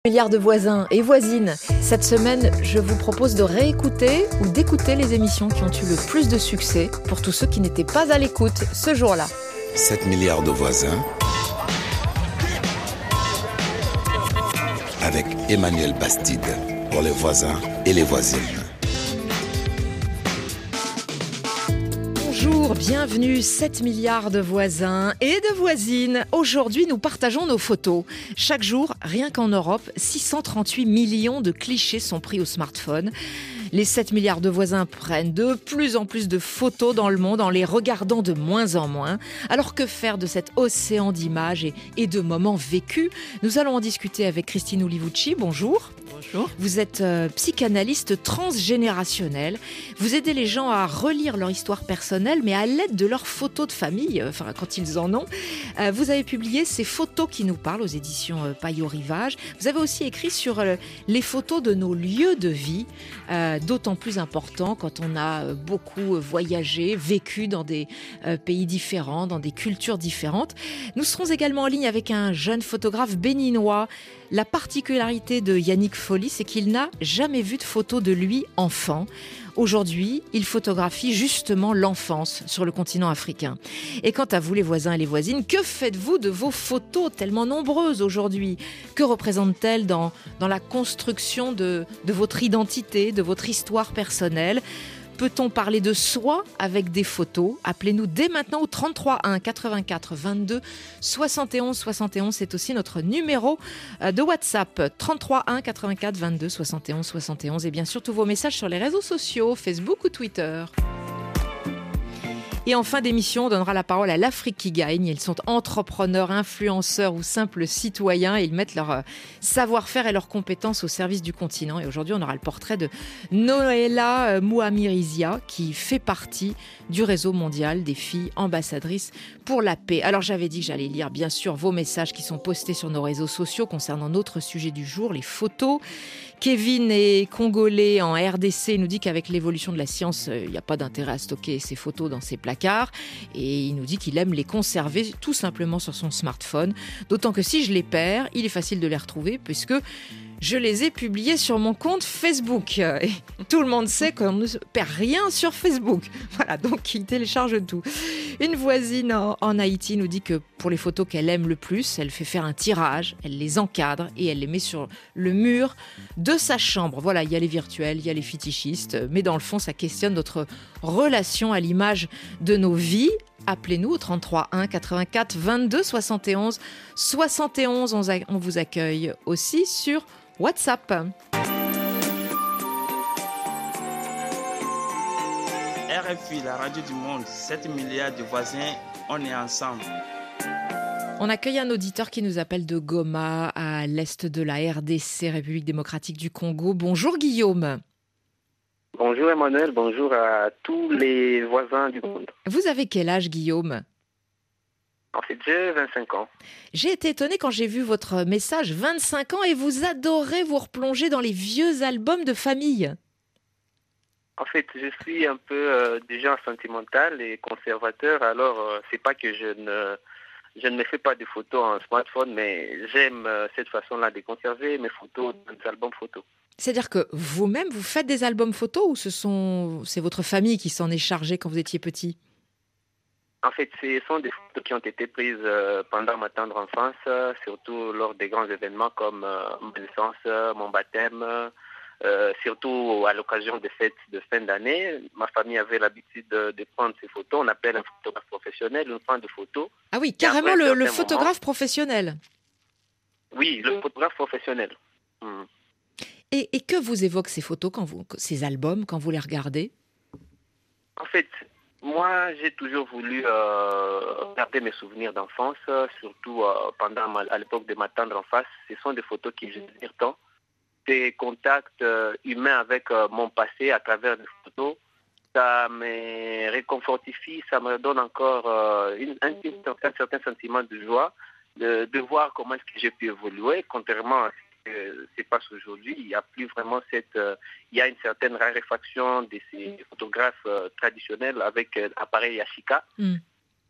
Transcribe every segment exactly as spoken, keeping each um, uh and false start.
Milliards de voisins et voisines. Cette semaine, je vous propose de réécouter ou d'écouter les émissions qui ont eu le plus de succès pour tous ceux qui n'étaient pas à l'écoute ce jour-là. sept milliards de voisins avec Emmanuel Bastide pour les voisins et les voisines. Bonjour, bienvenue, sept milliards de voisins et de voisines. Aujourd'hui, nous partageons nos photos. Chaque jour, rien qu'en Europe, six cent trente-huit millions de clichés sont pris au smartphone. Les sept milliards de voisins prennent de plus en plus de photos dans le monde en les regardant de moins en moins. Alors que faire de cet océan d'images et, et de moments vécus ? Nous allons en discuter avec Christine Ulivucci. Bonjour. Bonjour. Vous êtes euh, psychanalyste transgénérationnel. Vous aidez les gens à relire leur histoire personnelle, mais à l'aide de leurs photos de famille, euh, enfin quand ils en ont. Euh, vous avez publié ces photos qui nous parlent aux éditions euh, Payot Rivage. Vous avez aussi écrit sur euh, les photos de nos lieux de vie, euh, d'autant plus important quand on a euh, beaucoup voyagé, vécu dans des euh, pays différents, dans des cultures différentes. Nous serons également en ligne avec un jeune photographe béninois. La particularité de Yannick Folly, c'est qu'il n'a jamais vu de photo de lui enfant. Aujourd'hui, il photographie justement l'enfance sur le continent africain. Et quant à vous, les voisins et les voisines, que faites-vous de vos photos tellement nombreuses aujourd'hui ? Que représentent-elles dans, dans la construction de, de votre identité, de votre histoire personnelle ? Peut-on parler de soi avec des photos ? Appelez-nous dès maintenant au trente-trois un quatre-vingt-quatre vingt-deux soixante et onze soixante et onze. C'est aussi notre numéro de WhatsApp. trente-trois un quatre-vingt-quatre vingt-deux soixante et onze soixante et onze. Et bien sûr, tous vos messages sur les réseaux sociaux, Facebook ou Twitter. Et en fin d'émission, on donnera la parole à l'Afrique qui gagne. Ils sont entrepreneurs, influenceurs ou simples citoyens. Ils mettent leur euh, savoir-faire et leurs compétences au service du continent. Et aujourd'hui, on aura le portrait de Noëlla euh, Mouamirizia, qui fait partie du réseau mondial des filles ambassadrices pour la paix. Alors, j'avais dit que j'allais lire, bien sûr, vos messages qui sont postés sur nos réseaux sociaux concernant notre sujet du jour, les photos. Kevin est congolais en R D C. Il nous dit qu'avec l'évolution de la science, il n'y a pas d'intérêt à stocker ses photos dans ses placards. Et il nous dit qu'il aime les conserver tout simplement sur son smartphone. D'autant que si je les perds, il est facile de les retrouver puisque je les ai publiés sur mon compte Facebook. Et tout le monde sait qu'on ne perd rien sur Facebook. Voilà, donc il télécharge tout. Une voisine en, en Haïti nous dit que pour les photos qu'elle aime le plus, elle fait faire un tirage, elle les encadre et elle les met sur le mur de sa chambre. Voilà, il y a les virtuels, il y a les fétichistes, mais dans le fond, ça questionne notre relation à l'image de nos vies. Appelez-nous au trente-trois un quatre-vingt-quatre vingt-deux soixante et onze soixante et onze. On, on vous accueille aussi sur WhatsApp. R F I, la radio du monde, sept milliards de voisins, on est ensemble. On accueille un auditeur qui nous appelle de Goma, à l'est de la R D C, République démocratique du Congo. Bonjour Guillaume. Bonjour Emmanuel, bonjour à tous les voisins du monde. Vous avez quel âge Guillaume ? En fait, j'ai vingt-cinq ans. J'ai été étonnée quand j'ai vu votre message, vingt-cinq ans, et vous adorez vous replonger dans les vieux albums de famille. En fait, je suis un peu euh, du genre sentimental et conservateur, alors euh, c'est pas que je ne, je ne me fais pas de photos en smartphone, mais j'aime euh, cette façon-là de conserver mes photos dans des albums photos. C'est-à-dire que vous-même, vous faites des albums photos ou ce sont, c'est votre famille qui s'en est chargée quand vous étiez petit ? En fait, ce sont des photos qui ont été prises euh, pendant ma tendre enfance, euh, surtout lors des grands événements comme euh, ma naissance, euh, mon baptême, euh, surtout à l'occasion des fêtes de fin d'année. Ma famille avait l'habitude de, de prendre ces photos. On appelle un photographe professionnel, une prend de photos. Ah oui, carrément le, le photographe moments, professionnel. Oui, le photographe professionnel. Hmm. Et, et que vous évoquent ces photos, quand vous, ces albums, quand vous les regardez ? En fait, moi, j'ai toujours voulu euh, garder mes souvenirs d'enfance, surtout euh, pendant ma, à l'époque de ma tendre enfance. Ce sont des photos qui j'inspirent tant. Des contacts euh, humains avec euh, mon passé à travers des photos, ça me réconfortifie, ça me donne encore euh, une, un, un certain sentiment de joie de, de voir comment est-ce que j'ai pu évoluer, contrairement à ce qui se passe aujourd'hui. Il n'y a plus vraiment cette... Euh, il y a une certaine raréfaction de ces photographes euh, traditionnels avec euh, appareil Yashica. Mm.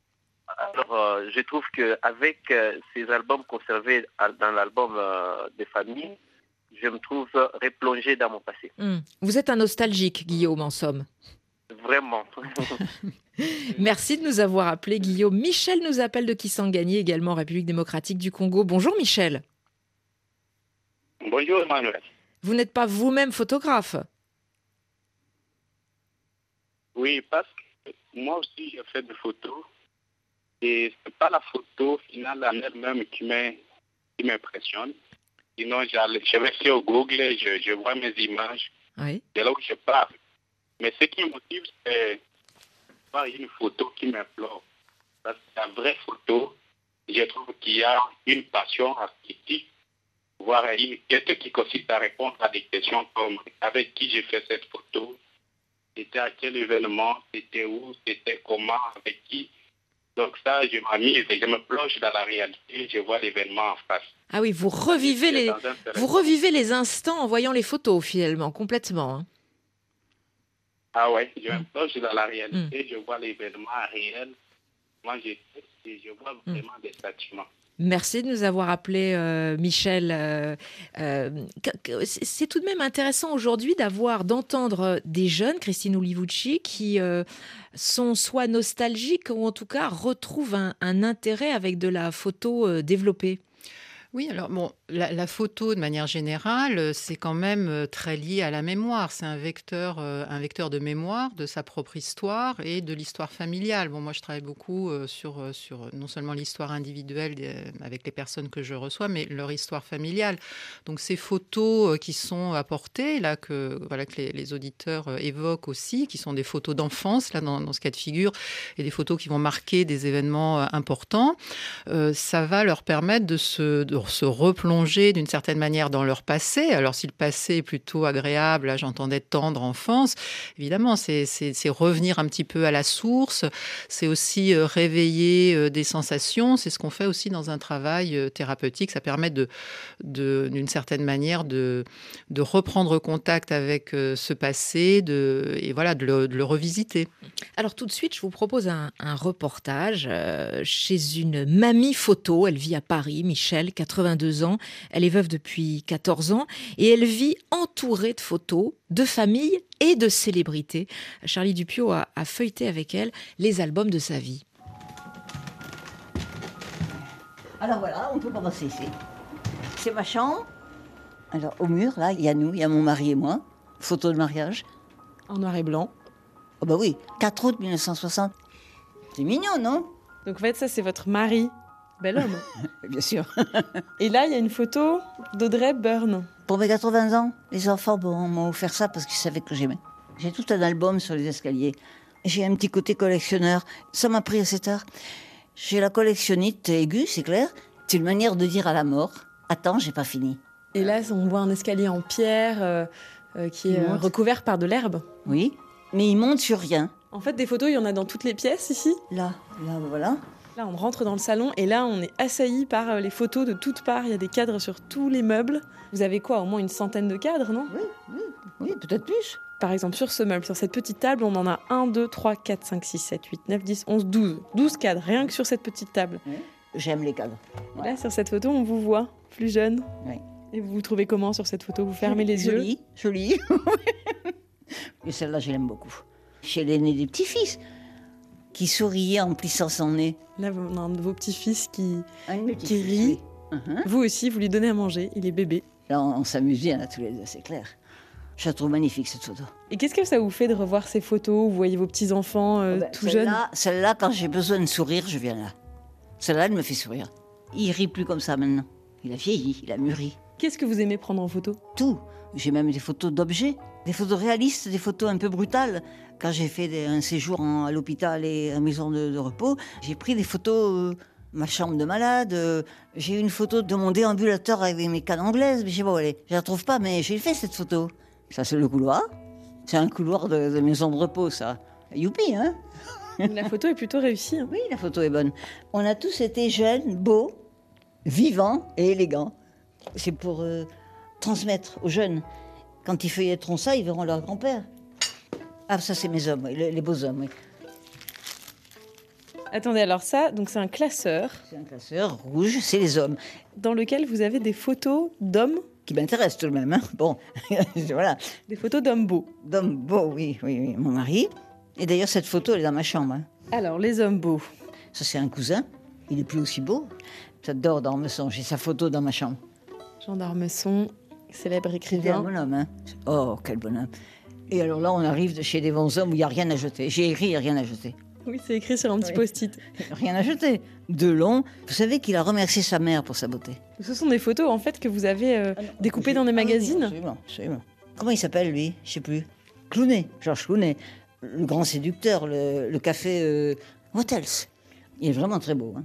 Alors, euh, je trouve qu'avec euh, ces albums conservés dans l'album euh, des familles, je me trouve replongé dans mon passé. Mmh. Vous êtes un nostalgique, Guillaume, en somme. Vraiment. Merci de nous avoir appelés, Guillaume. Michel nous appelle de Kisangani, également République démocratique du Congo. Bonjour, Michel. Bonjour, Emmanuel. Vous n'êtes pas vous-même photographe? Oui, parce que moi aussi, j'ai fait des photos. Et ce n'est pas la photo finale en elle-même qui m'impressionne. Sinon, je vais sur Google, je, je vois mes images. Oui. C'est là où je parle. Mais ce qui me motive, c'est voir une photo qui m'implore. Parce que la vraie photo, je trouve qu'il y a une passion artistique, voire une quête qui consiste à répondre à des questions comme avec qui j'ai fait cette photo, c'était à quel événement, c'était où, c'était comment, avec qui. Donc ça, je m'amuse et je me plonge dans la réalité, je vois l'événement en face. Ah oui, vous revivez, les, vous revivez les instants en voyant les photos, finalement, complètement. Hein. Ah ouais, je me plonge dans la réalité, mmh. je vois l'événement réel. Moi, je, je vois vraiment mmh. des sentiments. Merci de nous avoir appelé, euh, Michel. Euh, euh, c'est tout de même intéressant aujourd'hui d'avoir, d'entendre des jeunes, Christine Olivucci, qui euh, sont soit nostalgiques ou en tout cas retrouvent un, un intérêt avec de la photo euh, développée. Oui, alors bon, la, la photo de manière générale, c'est quand même très lié à la mémoire. C'est un vecteur, euh, un vecteur de mémoire de sa propre histoire et de l'histoire familiale. Bon, moi, je travaille beaucoup euh, sur, sur non seulement l'histoire individuelle euh, avec les personnes que je reçois, mais leur histoire familiale. Donc, ces photos euh, qui sont apportées, là, que, voilà, que les, les auditeurs euh, évoquent aussi, qui sont des photos d'enfance, là, dans, dans ce cas de figure, et des photos qui vont marquer des événements euh, importants, euh, ça va leur permettre de se... De se replonger d'une certaine manière dans leur passé. Alors, si le passé est plutôt agréable, là, j'entendais tendre enfance, évidemment, c'est, c'est, c'est revenir un petit peu à la source, c'est aussi euh, réveiller euh, des sensations, c'est ce qu'on fait aussi dans un travail euh, thérapeutique. Ça permet de, de, d'une certaine manière de, de reprendre contact avec euh, ce passé de, et voilà, de le, de le revisiter. Alors, tout de suite, je vous propose un, un reportage euh, chez une mamie photo. Elle vit à Paris, Michel, quatre-vingt-deux ans. Elle est veuve depuis quatorze ans et elle vit entourée de photos, de famille et de célébrités. Charlie Dupiot a, a feuilleté avec elle les albums de sa vie. Alors voilà, on peut commencer ici. C'est ma chambre. Alors au mur, là, il y a nous, il y a mon mari et moi. Photo de mariage. En noir et blanc. Oh bah oui, quatre août mille neuf cent soixante. C'est mignon, non? Donc en fait, ça c'est votre mari. Bel homme. Bien sûr. Et là, il y a une photo d'Audrey Hepburn. Pour mes quatre-vingts ans, les enfants bon, m'ont offert ça parce qu'ils savaient que j'aimais. J'ai tout un album sur les escaliers. J'ai un petit côté collectionneur. Ça m'a pris assez tard. J'ai la collectionnite aiguë, c'est clair. C'est une manière de dire à la mort, attends, j'ai pas fini. Et là, on voit un escalier en pierre euh, euh, qui est euh, recouvert par de l'herbe. Oui, mais il monte sur rien. En fait, des photos, il y en a dans toutes les pièces ici. Là, là, voilà. Là, on rentre dans le salon et là, on est assailli par les photos de toutes parts. Il y a des cadres sur tous les meubles. Vous avez quoi, au moins une centaine de cadres, non? Oui, oui, oui, peut-être plus. Par exemple, sur ce meuble, sur cette petite table, on en a un, deux, trois, quatre, cinq, six, sept, huit, neuf, dix, onze, douze. douze cadres, rien que sur cette petite table. Oui. J'aime les cadres. Ouais. Là, sur cette photo, on vous voit plus jeune. Oui. Et vous vous trouvez comment sur cette photo? Vous fermez les joli, yeux? Jolie, jolie. Et celle-là, je l'aime beaucoup. Chez l'aîné des petits-fils, qui souriait en plissant son nez. Là, on a un de vos petits-fils qui, petit qui rit. Oui. Uh-huh. Vous aussi, vous lui donnez à manger. Il est bébé. Là, on, on s'amuse bien, là, tous les deux, c'est clair. Je la trouve magnifique, cette photo. Et qu'est-ce que ça vous fait de revoir ces photos où vous voyez vos petits-enfants euh, oh ben, tout celle-là, jeunes? Celle-là, quand j'ai besoin de sourire, je viens là. Celle-là, elle me fait sourire. Il rit plus comme ça maintenant. Il a vieilli, il a mûri. Qu'est-ce que vous aimez prendre en photo? Tout. J'ai même des photos d'objets, des photos réalistes, des photos un peu brutales. Quand j'ai fait des, un séjour en, à l'hôpital et en maison de, de repos, j'ai pris des photos, euh, ma chambre de malade. Euh, j'ai une photo de mon déambulateur avec mes cannes anglaises. Mais je sais pas où elle est. Je la trouve pas, mais j'ai fait cette photo. Ça, c'est le couloir. C'est un couloir de, de maison de repos, ça. Youpi, hein? La photo est plutôt réussie. Hein. Oui, la photo est bonne. On a tous été jeunes, beaux, vivants et élégants. C'est pour euh, transmettre aux jeunes. Quand ils feuilletteront ça, ils verront leur grand-père. Ah, ça, c'est mes hommes, oui, les, les beaux hommes, oui. Attendez, alors ça, donc c'est un classeur. C'est un classeur rouge, c'est les hommes. Dans lequel vous avez des photos d'hommes. Qui m'intéressent tout de même, hein. Bon, voilà. Des photos d'hommes beaux. D'hommes beaux, oui, oui, oui, mon mari. Et d'ailleurs, cette photo, elle est dans ma chambre. Hein. Alors, les hommes beaux. Ça, c'est un cousin. Il est plus aussi beau. J'adore d'Ormesson. J'ai sa photo dans ma chambre. Jean d'Ormesson, célèbre C'était un écrivain. bonhomme, hein. Oh, quel bonhomme. Et alors là, on arrive de chez des bons hommes où il n'y a rien à jeter. J'ai écrit, il n'y a rien à jeter. Oui, c'est écrit sur un petit Oui. post-it. Rien à jeter. Delon, vous savez qu'il a remercié sa mère pour sa beauté. Ce sont des photos, en fait, que vous avez euh, découpées dans des magazines. Absolument, absolument. Comment il s'appelle, lui? Je sais plus. Clooney, Georges Clooney. Le grand séducteur, le, le café euh, Hotels. Il est vraiment très beau. Hein.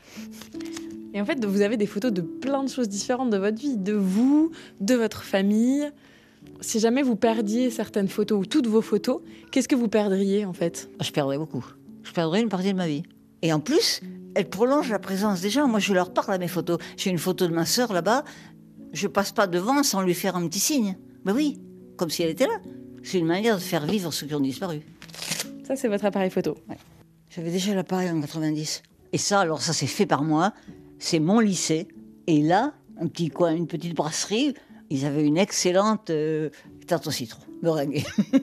Et en fait, vous avez des photos de plein de choses différentes de votre vie, de vous, de votre famille. Si jamais vous perdiez certaines photos ou toutes vos photos, qu'est-ce que vous perdriez, en fait? Je perdrais beaucoup. Je perdrais une partie de ma vie. Et en plus, elle prolonge la présence des gens. Moi, je leur parle à mes photos. J'ai une photo de ma sœur là-bas. Je passe pas devant sans lui faire un petit signe. Ben oui, comme si elle était là. C'est une manière de faire vivre ceux qui ont disparu. Ça, c'est votre appareil photo. Ouais. J'avais déjà l'appareil en quatre-vingt-dix. Et ça, alors ça, c'est fait par moi. C'est mon lycée. Et là, un petit coin, une petite brasserie. Ils avaient une excellente euh, tarte au citron, meringue.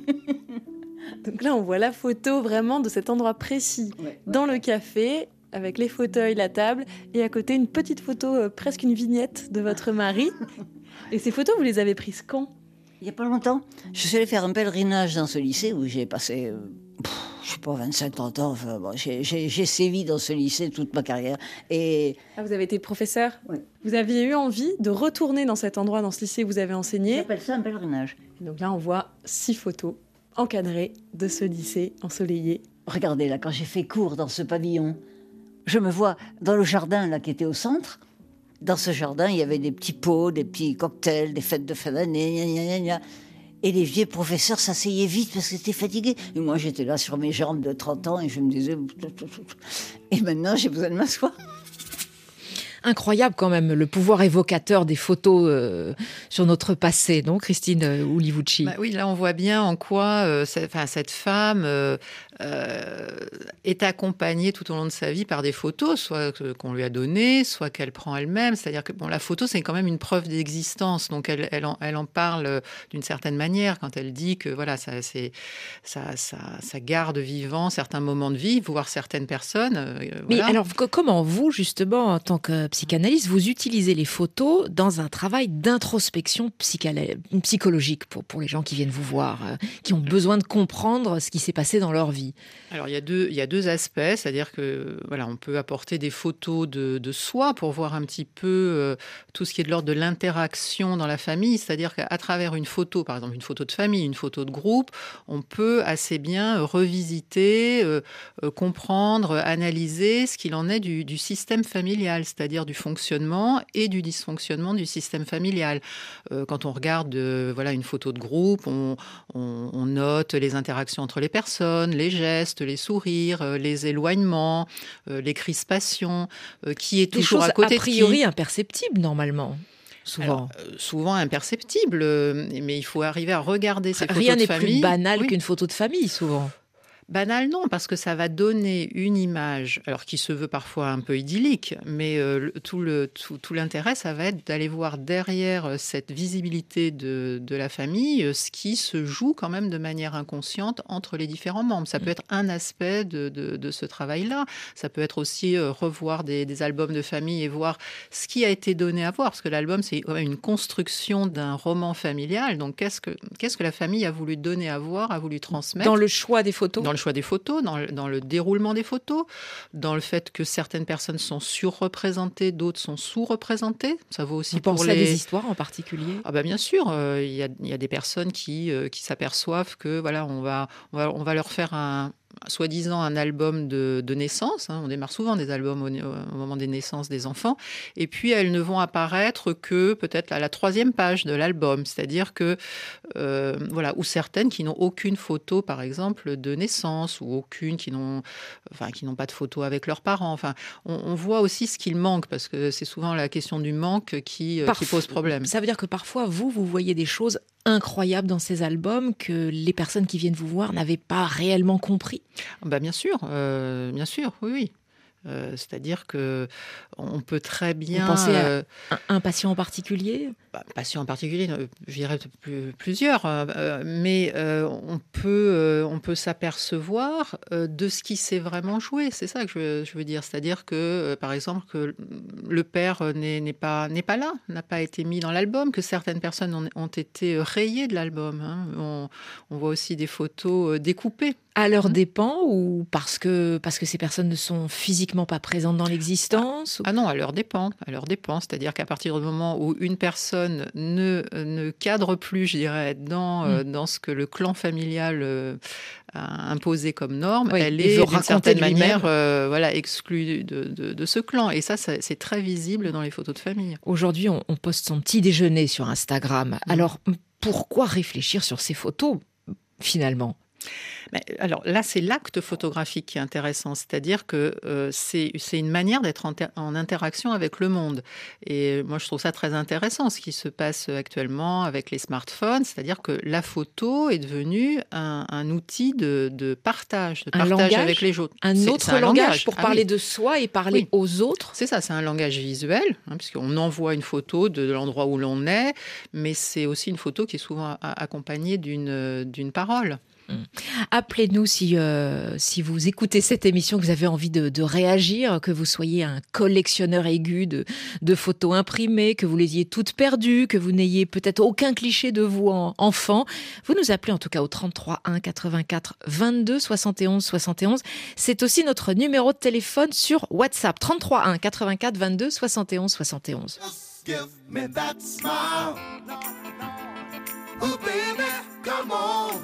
Donc là, on voit la photo vraiment de cet endroit précis, Ouais. dans le café, avec les fauteuils, la table, et à côté, une petite photo, euh, presque une vignette de votre mari. Et ces photos, vous les avez prises quand? Il n'y a pas longtemps, je suis allée faire un pèlerinage dans ce lycée où j'ai passé, euh, pff, je sais pas, vingt-cinq trente ans. Enfin, bon, j'ai, j'ai, j'ai sévi dans ce lycée toute ma carrière. Et Ah, vous avez été professeur? Oui. Vous aviez eu envie de retourner dans cet endroit, dans ce lycée où vous avez enseigné. j'appelle ça un pèlerinage. Et donc là, on voit six photos encadrées de ce lycée ensoleillé. Regardez, là, quand j'ai fait cours dans ce pavillon, je me vois dans le jardin là qui était au centre. Dans ce jardin, il y avait des petits pots, des petits cocktails, des fêtes de fin d'année, gna, gna, gna, gna. Et les vieux professeurs s'asseyaient vite parce qu'ils étaient fatigués. Et moi, j'étais là sur mes jambes de trente ans et je me disais... Et maintenant, j'ai besoin de m'asseoir. Incroyable quand même, le pouvoir évocateur des photos euh, sur notre passé, non, Christine Ulivucci? Bah oui, là on voit bien en quoi euh, cette, enfin, cette femme euh, euh, est accompagnée tout au long de sa vie par des photos, soit qu'on lui a données, soit qu'elle prend elle-même. C'est-à-dire que bon, la photo, c'est quand même une preuve d'existence. Donc elle, elle, en, elle en parle d'une certaine manière quand elle dit que voilà, ça, c'est, ça, ça, ça garde vivant certains moments de vie, voire certaines personnes. Euh, Mais voilà. alors, co- comment vous, justement, en tant que psychanalyste, vous utilisez les photos dans un travail d'introspection psychana- psychologique pour, pour les gens qui viennent vous voir, euh, qui ont besoin de comprendre ce qui s'est passé dans leur vie? Alors il y a deux, il y a deux aspects, c'est-à-dire que voilà, on peut apporter des photos de, de soi pour voir un petit peu euh, tout ce qui est de l'ordre de l'interaction dans la famille, c'est-à-dire qu'à travers une photo, par exemple une photo de famille, une photo de groupe, on peut assez bien revisiter, euh, euh, comprendre, analyser ce qu'il en est du, du système familial, c'est-à-dire du fonctionnement et du dysfonctionnement du système familial. Euh, quand on regarde euh, voilà, une photo de groupe, on, on, on note les interactions entre les personnes, les gestes, les sourires, euh, les éloignements, euh, les crispations, euh, qui est Des toujours choses à côté a priori de qui. imperceptibles, normalement, souvent. Alors, euh, souvent imperceptibles, euh, mais il faut arriver à regarder ces Rien photos de n'est famille. plus banal Oui. qu'une photo de famille, souvent. Banal, non, parce que ça va donner une image, alors qui se veut parfois un peu idyllique, mais euh, le- tout, le, tout, tout l'intérêt, ça va être d'aller voir derrière euh, cette visibilité de, de la famille euh, ce qui se joue quand même de manière inconsciente entre les différents membres. Ça peut être un aspect de, de, de ce travail-là. Ça peut être aussi euh, revoir des, des albums de famille et voir ce qui a été donné à voir, parce que l'album, c'est quand même une construction d'un roman familial. Donc, qu'est-ce que, qu'est-ce que la famille a voulu donner à voir, a voulu transmettre Dans le choix des photos? Dans le choix des photos, dans le, dans le déroulement des photos, dans le fait que certaines personnes sont surreprésentées, d'autres sont sous-représentées. Ça vaut aussi Vous pour pensez les... à des histoires en particulier? Ah bah bien sûr, euh, il y a, il y a des personnes qui, euh, qui s'aperçoivent que voilà, on va, on va, on va leur faire un soi-disant un album de, de naissance. Hein. On démarre souvent des albums au, au moment des naissances des enfants. Et puis, elles ne vont apparaître que peut-être à la troisième page de l'album. C'est-à-dire que, euh, voilà, ou certaines qui n'ont aucune photo, par exemple, de naissance, ou aucune qui n'ont, enfin, qui n'ont pas de photo avec leurs parents. Enfin, on, on voit aussi ce qu'il manque, parce que c'est souvent la question du manque qui, euh, qui Parf- pose problème. Ça veut dire que parfois, vous, vous voyez des choses incroyables dans ces albums que les personnes qui viennent vous voir n'avaient pas réellement compris? Bah, bien sûr, euh, bien sûr, oui, oui. Euh, c'est-à-dire que on peut très bien. Vous pensez euh, à un, un patient en particulier? Bah, patient en particulier, euh, je dirais plus- plusieurs, euh, euh, mais euh, on peut, euh, on peut s'apercevoir euh, de ce qui s'est vraiment joué. C'est ça que je, veux- je veux dire. C'est-à-dire que, euh, par exemple, que le père euh, n'est n'est pas, n'est pas là, n'a pas été mis dans l'album, que certaines personnes ont, ont été rayées de l'album. Hein. On, on voit aussi des photos euh, découpées. À leurs Mmh. dépens ou parce que, parce que ces personnes ne sont physiquement pas présentes dans l'existence? ou- Ah non, à leur dépend, à leur dépend. C'est-à-dire qu'à partir du moment où une personne ne, ne cadre plus, je dirais, dans, euh, dans ce que le clan familial euh, a imposé comme norme, Oui, elle il est veut d'une raconter certaine de lui-même. manière euh, voilà, exclue de, de, de ce clan. Et ça, ça, c'est très visible dans les photos de famille. Aujourd'hui, on, on poste son petit déjeuner sur Instagram. Alors, pourquoi réfléchir sur ces photos, finalement? Mais, alors là, c'est l'acte photographique qui est intéressant, c'est-à-dire que euh, c'est, c'est une manière d'être en, ter- en interaction avec le monde. Et moi, je trouve ça très intéressant, ce qui se passe actuellement avec les smartphones, c'est-à-dire que la photo est devenue un, un outil de, de partage, de Un partage langage, avec les autres. Un C'est- autre c'est un langage, pour Ah parler oui. de soi et parler Oui. aux autres? C'est ça, c'est un langage visuel, hein, puisqu'on envoie une photo de, de l'endroit où l'on est, mais c'est aussi une photo qui est souvent a- accompagnée d'une, d'une parole. Appelez-nous si, euh, si vous écoutez cette émission, que vous avez envie de, de réagir, que vous soyez un collectionneur aigu de, de photos imprimées, que vous les ayez toutes perdues, que vous n'ayez peut-être aucun cliché de vous en enfant. Vous nous appelez en tout cas au trente-trois un quatre-vingt-quatre vingt-deux soixante et onze soixante et onze. C'est aussi notre numéro de téléphone sur WhatsApp. trente-trois un quatre-vingt-quatre vingt-deux soixante et onze soixante et onze. Just give me that smile. Oh baby, come on.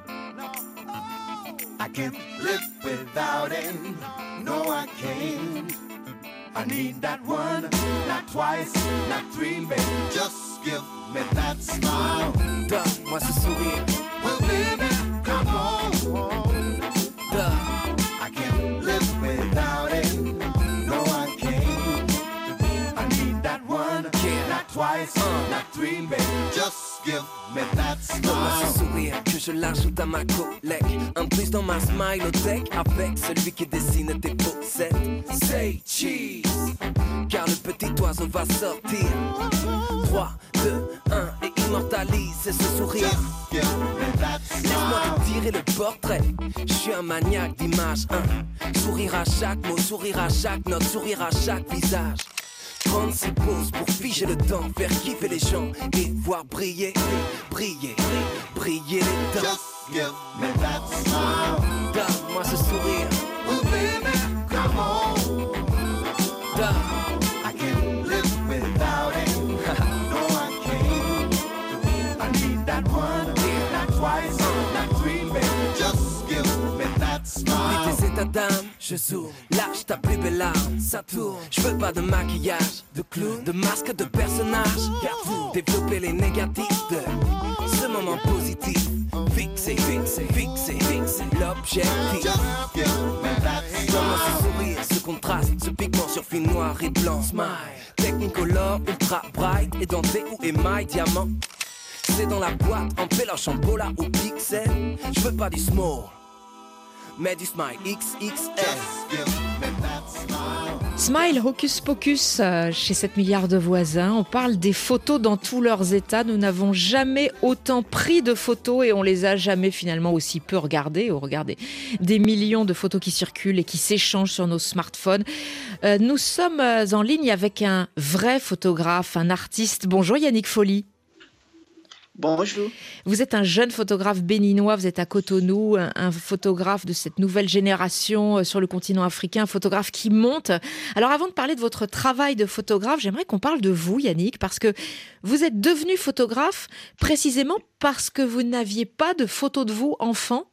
I can't live without it. No, I can't. I need that one, not twice, not three, baby. Just give me that smile. Donne-moi ce sourire. Oh baby, come on. Donne. I can't live without it. No, I can't. I need that one, Yeah. not twice, Uh. not three, baby. Just give me that Donne-moi smile. ce sourire que je l'ajoute à ma collègue. Un plus dans ma smilothèque avec celui qui dessine tes poussettes. Say cheese, car le petit oiseau va sortir. trois, deux, un et immortalise ce sourire. Just give me that Laisse-moi smile. te tirer le portrait. Je suis un maniaque d'images. Un sourire à chaque mot, sourire à chaque note, sourire à chaque visage. trente-six pauses pour figer le temps, faire kiffer les gens et voir briller, briller, briller les dents. Just give me that smile. Donne-moi ce sourire. Oh baby, come on. Donne. I can't live without it. No, I can't. I need that one, not twice, not three, baby. Just give me that smile. Oublie tes états d'âme, je zoome. Lâche ta plus belle arme, ça tourne. Je veux pas de maquillage, de clown, de masque, de personnage. Car vous développez les négatifs de ce moment positif. Fixé, fixé, fixé, fixé. L'objectif. Just give me that Donne-moi smile. ce sourire, ce contraste, ce pigment sur fil noir et blanc. Smile, technicolor, ultra bright, édenté ou émail diamant. C'est dans la boîte, en péloche, en bola ou pixel. Je veux pas du small, mais du smile X X L. Just give me that smile. Smile, Hocus Pocus, euh, chez sept milliards de voisins. On parle des photos dans tous leurs états. Nous n'avons jamais autant pris de photos et on les a jamais finalement aussi peu regardées. Au regard des, des millions de photos qui circulent et qui s'échangent sur nos smartphones. Euh, nous sommes euh, en ligne avec un vrai photographe, un artiste. Bonjour Yannick Folly. Bonjour. Vous êtes un jeune photographe béninois, vous êtes à Cotonou, un, un photographe de cette nouvelle génération euh, sur le continent africain, un photographe qui monte. Alors avant de parler de votre travail de photographe, j'aimerais qu'on parle de vous Yannick, parce que vous êtes devenu photographe précisément parce que vous n'aviez pas de photos de vous enfant.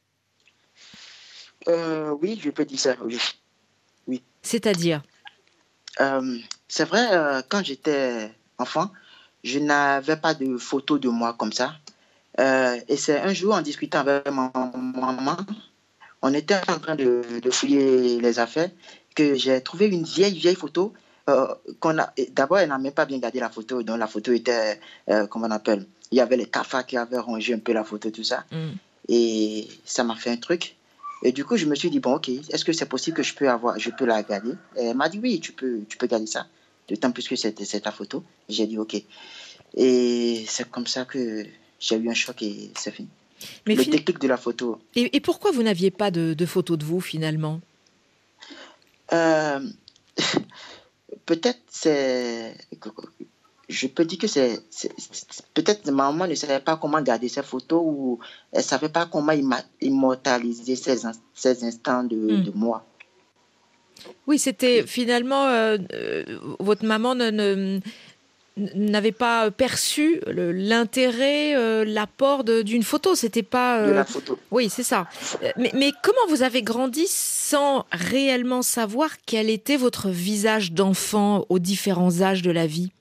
Euh, oui, je peux dire ça, oui. C'est-à-dire Euh, c'est vrai, euh, quand j'étais enfant, je n'avais pas de photos de moi comme ça. Euh, et c'est un jour, en discutant avec ma maman, on était en train de, de fouiller les affaires, que j'ai trouvé une vieille, vieille photo. Euh, qu'on a, d'abord, elle n'a même pas bien gardé la photo, donc la photo était, euh, comment on appelle, il y avait les cafards qui avaient rongé un peu la photo, tout ça. Mm. Et ça m'a fait un truc. Et du coup, je me suis dit, bon, ok, est-ce que c'est possible que je peux, avoir, je peux la garder? Et elle m'a dit, oui, tu peux, tu peux garder ça. D'autant plus que c'est c'est ta photo. J'ai dit, ok. Et c'est comme ça que j'ai eu un choc et c'est fini. Mais Le fin- déclic de la photo. Et, et pourquoi vous n'aviez pas de, de photos de vous finalement? Euh, peut-être c'est... Je peux dire que c'est... c'est- c'est- Peut-être ma maman ne savait pas comment garder ses photos ou elle ne savait pas comment imma- immortaliser ces, in- ces instants de, Mm. de moi. Oui, c'était finalement euh, euh, votre maman ne, ne- n'avait pas perçu le- l'intérêt, euh, l'apport de- d'une photo. C'était pas. De euh, la photo. Oui, c'est ça. Euh, Mais, mais comment vous avez grandi sans réellement savoir quel était votre visage d'enfant aux différents âges de la vie?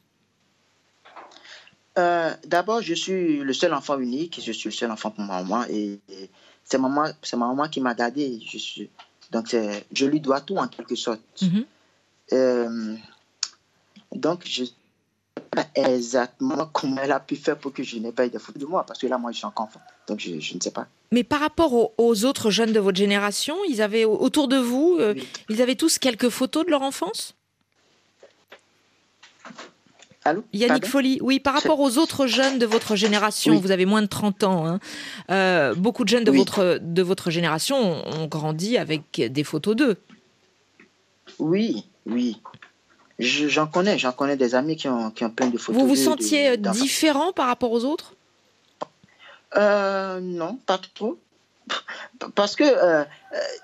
Euh, D'abord, je suis le seul enfant unique. Je suis le seul enfant pour ma maman. Et, et c'est maman, c'est ma maman qui m'a gardé. Je suis, donc, c'est- je lui dois tout en quelque sorte. Mhm. Euh, donc, je ne sais pas exactement comment elle a pu faire pour que je n'ai pas eu de photos de moi. Parce que là, moi, je suis encore enfant. Donc, je, je ne sais pas. Mais par rapport aux, aux autres jeunes de votre génération, ils avaient autour de vous, euh, Oui. ils avaient tous quelques photos de leur enfance? Allô? Yannick Pardon? Folly, oui, par rapport aux autres jeunes de votre génération, Oui. vous avez moins de trente ans, hein, euh, beaucoup de jeunes de, Oui. votre, de votre génération ont, ont grandi avec des photos d'eux. Oui, oui. Je- J'en connais. J'en connais des amis qui ont, qui ont plein de photos. Vous vous de- de- sentiez euh, d'enfants. différent par rapport aux autres? Euh, non, pas trop. Parce que euh, euh,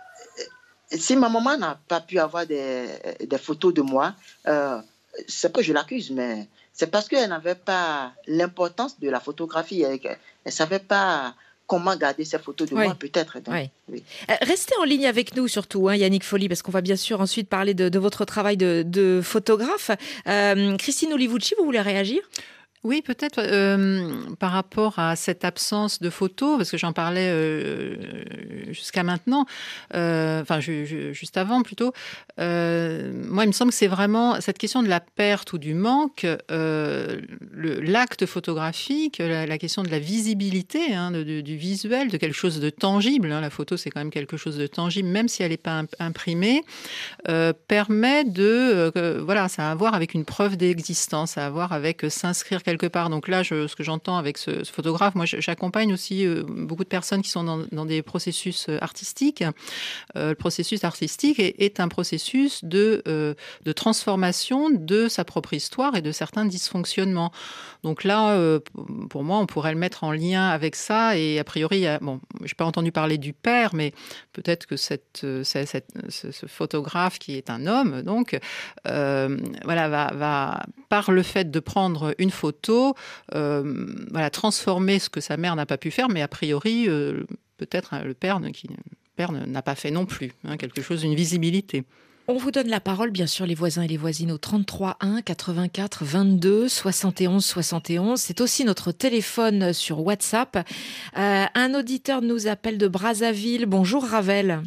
si ma maman n'a pas pu avoir des, des photos de moi, euh, c'est pas que je l'accuse, mais c'est parce qu'elle n'avait pas l'importance de la photographie. Elle ne savait pas comment garder ces photos de Oui. moi, peut-être. Donc, Oui. oui. Euh, Restez en ligne avec nous surtout, hein, Yannick Folly, parce qu'on va bien sûr ensuite parler de, de votre travail de, de photographe. Euh, Christine Olivucci, vous voulez réagir? Oui, peut-être euh, par rapport à cette absence de photos, parce que j'en parlais euh, jusqu'à maintenant, euh, enfin ju- ju- juste avant plutôt. Euh, moi, il me semble que c'est vraiment cette question de la perte ou du manque, euh, le- l'acte photographique, la, la question de la visibilité, hein, de- de- du visuel, de quelque chose de tangible. Hein, la photo, c'est quand même quelque chose de tangible, même si elle n'est pas imp- imprimée, euh, permet de, euh, voilà, ça a à voir avec une preuve d'existence, ça a à voir avec euh, s'inscrire quelque part. Donc là, je, ce que j'entends avec ce, ce photographe, moi, je- j'accompagne aussi euh, beaucoup de personnes qui sont dans, dans des processus euh, artistiques. Euh, le processus artistique est, est un processus de, euh, de transformation de sa propre histoire et de certains dysfonctionnements. Donc là, euh, pour moi, on pourrait le mettre en lien avec ça. Et a priori, il y a, bon, je n'ai pas entendu parler du père, mais peut-être que cette, euh, cette- cette- ce, ce photographe, qui est un homme, donc, euh, voilà, va, va, par le fait de prendre une photo, euh, voilà, transformer ce que sa mère n'a pas pu faire, mais a priori, euh, peut-être hein, le père, ne- qui, le père ne- n'a pas fait non plus, hein, quelque chose, une visibilité. On vous donne la parole, bien sûr, les voisins et les voisines, au trente-trois un quatre-vingt-quatre vingt-deux soixante et onze soixante et onze. C'est aussi notre téléphone sur WhatsApp. Euh, un auditeur nous appelle de Brazzaville. Bonjour Ravel.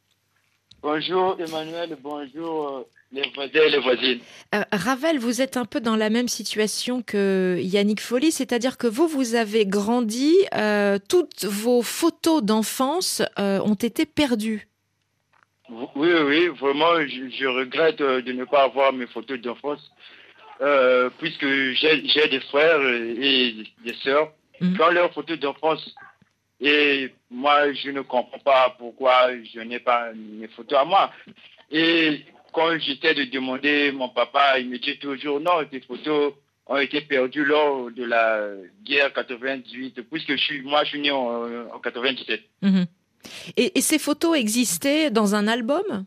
Bonjour Emmanuel, bonjour euh, les voisins et les voisines. Euh, Ravel, vous êtes un peu dans la même situation que Yannick Folly, c'est-à-dire que vous, vous avez grandi, euh, toutes vos photos d'enfance euh, ont été perdues. Oui, oui, vraiment, je, je regrette euh, de ne pas avoir mes photos d'enfance, euh, puisque j'ai j'ai des frères et des sœurs Mhm. qui ont leurs photos d'enfance. Et moi, je ne comprends pas pourquoi je n'ai pas mes photos à moi. Et quand j'étais de demander mon papa, il me dit toujours non, tes photos ont été perdues lors de la guerre quatre-vingt-dix-huit, puisque je suis, moi, je suis né en, en quatre-vingt-dix-sept. Mhm. Et, et ces photos existaient dans un album?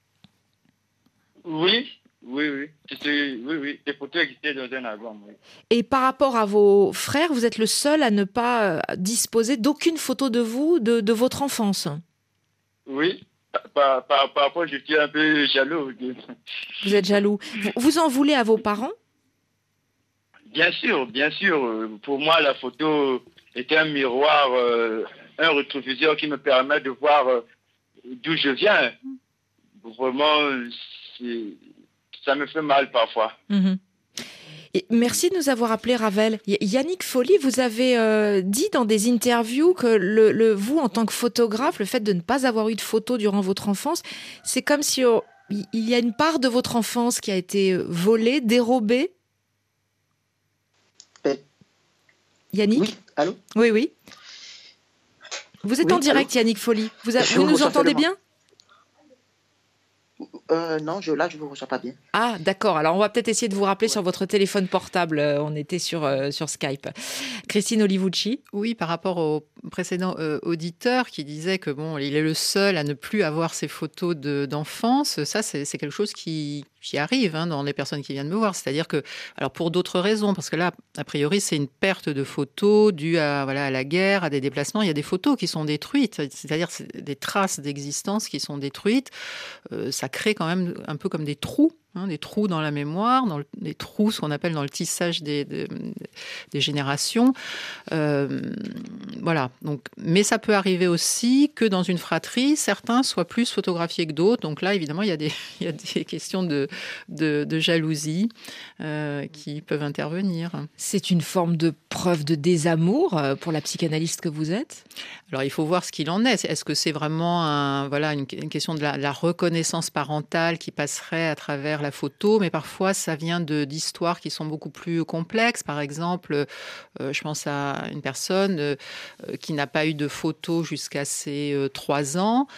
Oui, oui, oui. C'était- oui, oui. Les photos existaient dans un album, oui. Et par rapport à vos frères, vous êtes le seul à ne pas euh, disposer d'aucune photo de vous, de, de votre enfance. Oui. Par, par, par rapport, je suis un peu jaloux. Vous êtes jaloux. Vous, vous en voulez à vos parents? Bien sûr, bien sûr. Euh, Pour moi, la photo est un miroir, euh, un rétroviseur qui me permet de voir euh, d'où je viens. Vraiment, c'est- ça me fait mal parfois. Mhm. Et merci de nous avoir appelé, Ravel. Y- Yannick Folly, vous avez euh, dit dans des interviews que le, le, vous, en tant que photographe, le fait de ne pas avoir eu de photos durant votre enfance, c'est comme si oh, il y a une part de votre enfance qui a été volée, dérobée. Euh, Yannick ? Oui, allô ? Oui, oui. Vous êtes Oui, en direct, allô Yannick Folly. Vous, a- Je vous vous nous reçois entendez seulement. bien ? Euh, non, je, là, je ne vous reçois pas bien. Ah, d'accord. Alors, on va peut-être essayer de vous rappeler sur votre téléphone portable. Euh, On était sur, euh, sur Skype. Christine Olivucci. Oui, par rapport au précédent euh, auditeur qui disait que bon, il est le seul à ne plus avoir ses photos de- d'enfance, ça, c'est c'est quelque chose qui, qui arrive hein, dans les personnes qui viennent me voir. C'est-à-dire que, alors pour d'autres raisons, parce que là, a priori, c'est une perte de photos due à, voilà, à la guerre, à des déplacements. Il y a des photos qui sont détruites, c'est-à-dire c'est des traces d'existence qui sont détruites. Euh, ça crée quand même un peu comme des trous. Hein, des trous dans la mémoire, dans le, des trous, ce qu'on appelle dans le tissage des, des, des générations. Euh, voilà. Donc, mais ça peut arriver aussi que dans une fratrie, certains soient plus photographiés que d'autres. Donc là, évidemment, il y a des, il y a des questions de, de, de jalousie euh, qui peuvent intervenir. C'est une forme de preuve de désamour euh, pour la psychanalyste que vous êtes ? Alors, il faut voir ce qu'il en est. Est-ce que c'est vraiment un, voilà, une, une question de la, de la reconnaissance parentale qui passerait à travers la photo, mais parfois ça vient de, d'histoires qui sont beaucoup plus complexes. Par exemple, euh, je pense à une personne euh, qui n'a pas eu de photo jusqu'à ses euh, trois ans.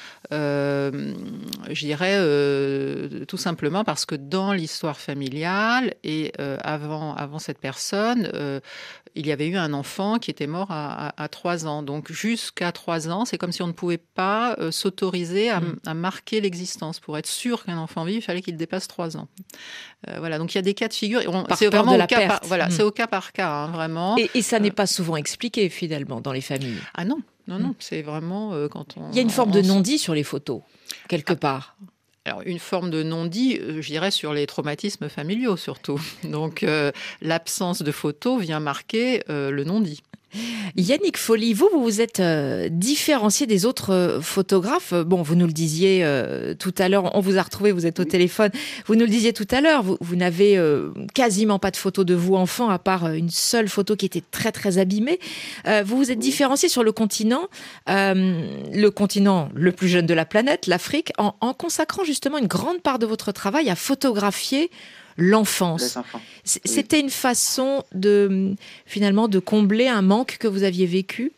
Euh, je dirais euh, tout simplement parce que dans l'histoire familiale et euh, avant, avant cette personne, euh, il y avait eu un enfant qui était mort à, à, à trois ans. Donc jusqu'à trois ans, c'est comme si on ne pouvait pas euh, s'autoriser à, à marquer l'existence. Pour être sûr qu'un enfant vive, il fallait qu'il dépasse trois ans. Euh, voilà, donc il y a des cas de figure. On, Par c'est peur vraiment de au la cas perte. par, voilà, Mmh. c'est au cas par cas, hein, vraiment. Et, et ça Euh, n'est pas souvent expliqué, finalement, dans les familles. Ah non, non, non, c'est vraiment euh, quand on... Il y a une forme on- de on- non-dit sur les photos, quelque part. Alors, une forme de non-dit, euh, je dirais, sur les traumatismes familiaux, surtout. Donc, euh, l'absence de photos vient marquer euh, le non-dit. Yannick Folly, vous, vous vous êtes euh, différencié des autres euh, photographes. Bon, vous nous le disiez euh, tout à l'heure, on vous a retrouvé, vous êtes au téléphone. Vous nous le disiez tout à l'heure, vous, vous n'avez euh, quasiment pas de photos de vous enfant, à part euh, une seule photo qui était très très abîmée. Euh, vous vous êtes différencié sur le continent, euh, le continent le plus jeune de la planète, l'Afrique, en, en consacrant justement une grande part de votre travail à photographier l'enfance. Les enfants. C- Oui. C'était une façon de, finalement, de combler un manque que vous aviez vécu.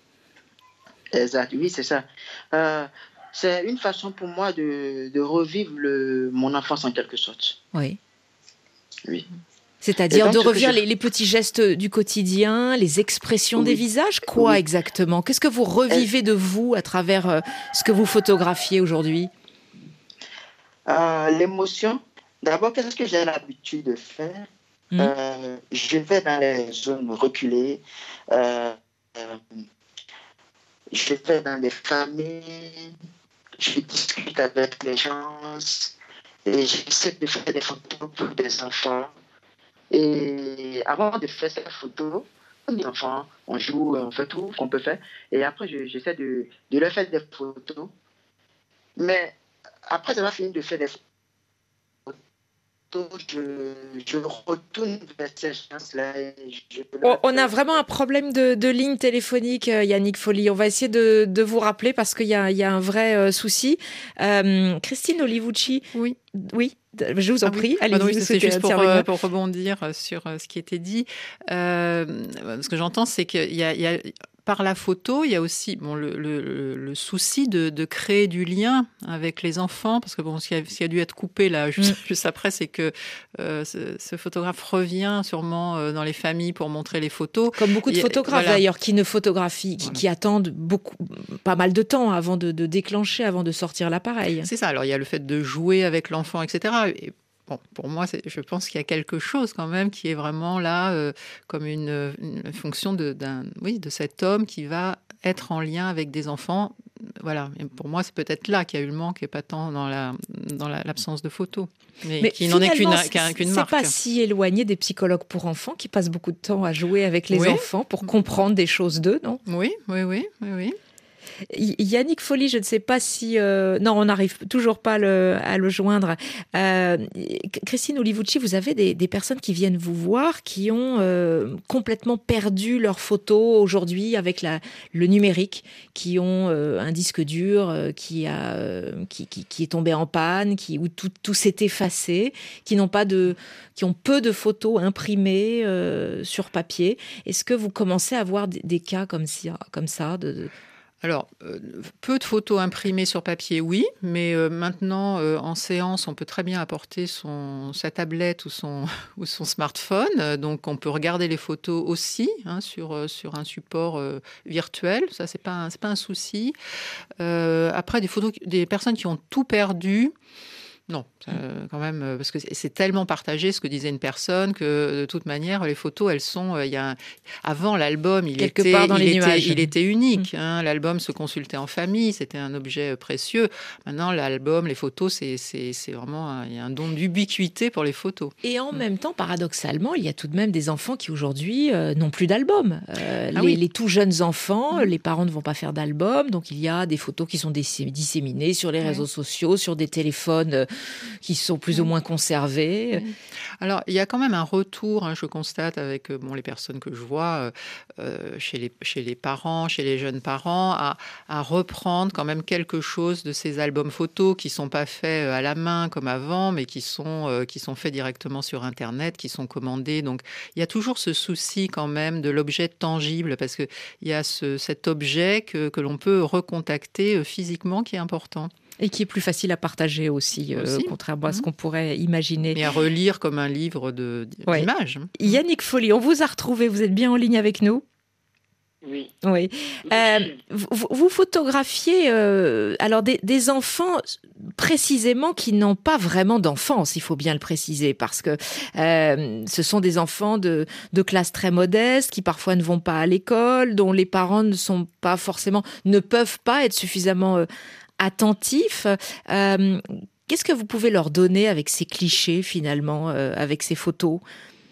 Exact, oui, c'est ça. Euh, c'est une façon pour moi de, de revivre le, mon enfance en quelque sorte. Oui. Oui. C'est-à-dire Et donc, de ce que revivre je- les, les petits gestes du quotidien, les expressions des Oui. visages. Quoi Oui. exactement ? Qu'est-ce que vous revivez de vous à travers euh, ce que vous photographiez aujourd'hui ? Euh, l'émotion, d'abord, qu'est-ce que j'ai l'habitude de faire? Mhm. Euh, Je vais dans les zones reculées, euh, euh, je vais dans les familles, je discute avec les gens et j'essaie de faire des photos pour des enfants. Et avant de faire ces photos, les enfants, on joue, on fait tout qu'on peut faire. Et après, je- j'essaie de, de leur faire des photos. Mais après avoir fini de faire des photos, je, je retourne vers ces gens-là. et je On, on a vraiment un problème de, de ligne téléphonique, euh, Yannick Folly. On va essayer de, de vous rappeler parce qu'il y a, il y a un vrai euh, souci. Euh, Christine Olivucci. Oui. Oui, je vous en Ah oui. prie. Ah Allez-y, non, oui, vous c'est souhaitez juste pour, intervenir. euh, pour rebondir sur euh, ce qui était dit. Euh, ce que j'entends, c'est qu'il y a, il y a, par la photo, il y a aussi bon, le, le, le souci de, de créer du lien avec les enfants, parce que bon, ce qui a, ce qui a dû être coupé là juste, Mm. juste après, c'est que euh, ce, ce photographe revient sûrement euh, dans les familles pour montrer les photos. Comme beaucoup de Il y a- photographes voilà. d'ailleurs, qui ne photographient, qui, qui attendent beaucoup, pas mal de temps avant de, de déclencher, avant de sortir l'appareil. C'est ça. Alors, il y a le fait de jouer avec l'enfant, et cetera. Et bon, pour moi, c'est- je pense qu'il y a quelque chose quand même qui est vraiment là, euh, comme une, une fonction de, d'un, oui, de cet homme qui va être en lien avec des enfants. Voilà. Et pour moi, c'est peut-être là qu'il y a eu le manque et pas tant dans, la, dans la- l'absence de photos. Mais, Mais qui n'en est qu'une, finalement, qu'un- qu'une c'est marque. pas si éloigné des psychologues pour enfants qui passent beaucoup de temps à jouer avec les Oui. enfants pour comprendre des choses d'eux, non ? Oui, oui, oui, oui, oui. Y- Yannick Folly, je ne sais pas si... euh, Non, on n'arrive toujours pas à le, à le joindre. Euh, Christine Olivucci, vous avez des, des personnes qui viennent vous voir, qui ont euh, complètement perdu leurs photos aujourd'hui avec la, le numérique, qui ont euh, un disque dur euh, qui, a, euh, qui, qui, qui est tombé en panne, qui, où tout, tout s'est effacé, qui n'ont pas de, qui ont peu de photos imprimées euh, sur papier. Est-ce que vous commencez à avoir des, des cas comme ça, comme ça de, de... Alors, euh, peu de photos imprimées sur papier, oui, mais euh, maintenant, euh, en séance, on peut très bien apporter son, sa tablette ou son, ou son smartphone. Euh, donc, on peut regarder les photos aussi hein, sur, euh, sur un support euh, virtuel. Ça, c'est pas, un- c'est pas un souci. Euh, après, des photos, des personnes qui ont tout perdu. Non, euh, quand même, euh, parce que c'est c'est tellement partagé ce que disait une personne que de toute manière, les photos, elles sont. euh, Il y a un- Avant l'album, il Quelque était, part dans il les était, nuages. il était unique. hein. L'album se consultait en famille, c'était un objet euh, précieux. Maintenant, l'album, les photos, c'est c'est c'est vraiment un, il y a un don d'ubiquité pour les photos. Et en même temps, paradoxalement, il y a tout de même des enfants qui aujourd'hui euh, n'ont plus d'album. Euh, Ah les, oui. les tout jeunes enfants, les parents ne vont pas faire d'album, donc il y a des photos qui sont dissé- disséminées sur les réseaux sociaux, sur des téléphones euh, qui sont plus ou moins conservés. Alors, il y a quand même un retour, hein, je constate, avec euh, bon, les personnes que je vois, euh, euh, chez, les, chez les parents, chez les jeunes parents, à, à reprendre quand même quelque chose de ces albums photos qui ne sont pas faits euh, à la main comme avant, mais qui sont, euh, qui sont faits directement sur Internet, qui sont commandés. Donc, il y a toujours ce souci quand même de l'objet tangible, parce qu'il y a ce, cet objet que, que l'on peut recontacter euh, physiquement qui est important. Et qui est plus facile à partager aussi, euh, Aussi. contrairement à ce qu'on pourrait imaginer. Et à relire comme un livre de, Ouais. d'images. Yannick Folly, on vous a retrouvé, vous êtes bien en ligne avec nous? Oui. Oui. Euh, vous, vous photographiez euh, alors des, des enfants précisément qui n'ont pas vraiment d'enfance, il faut bien le préciser, parce que euh, ce sont des enfants de, de classe très modeste, qui parfois ne vont pas à l'école, dont les parents ne sont pas forcément, ne peuvent pas être suffisamment euh, attentifs. Euh, qu'est-ce que vous pouvez leur donner avec ces clichés finalement, euh, avec ces photos?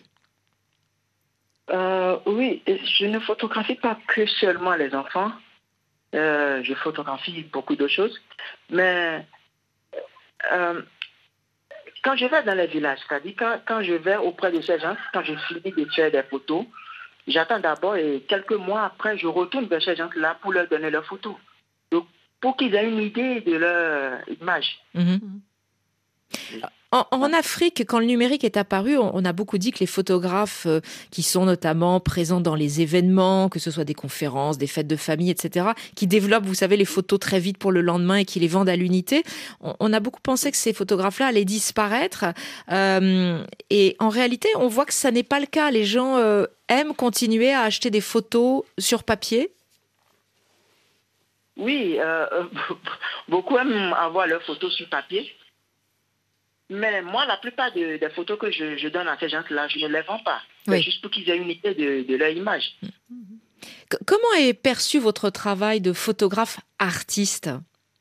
Euh, oui, je ne photographie pas que seulement les enfants. Euh, je photographie beaucoup de choses. Mais euh, quand je vais dans les villages, c'est-à-dire quand, quand je vais auprès de ces gens, quand je finis de faire des photos, j'attends d'abord et quelques mois après, je retourne vers ces gens-là pour leur donner leurs photos. Donc, pour qu'ils aient une idée de leur image. Mhm. En, en Afrique, quand le numérique est apparu, on, on a beaucoup dit que les photographes euh, qui sont notamment présents dans les événements, que ce soit des conférences, des fêtes de famille, et cetera, qui développent, vous savez, les photos très vite pour le lendemain et qui les vendent à l'unité, on, on a beaucoup pensé que ces photographes-là allaient disparaître. Euh, et en réalité, on voit que ça n'est pas le cas. Les gens euh, aiment continuer à acheter des photos sur papier. Oui, euh, beaucoup aiment avoir leurs photos sur papier. Mais moi, la plupart de- des photos que je, je donne à ces gens-là, je ne les vends pas. Oui. C'est juste pour qu'ils aient une idée de, de leur image. C- comment est perçu votre travail de photographe artiste?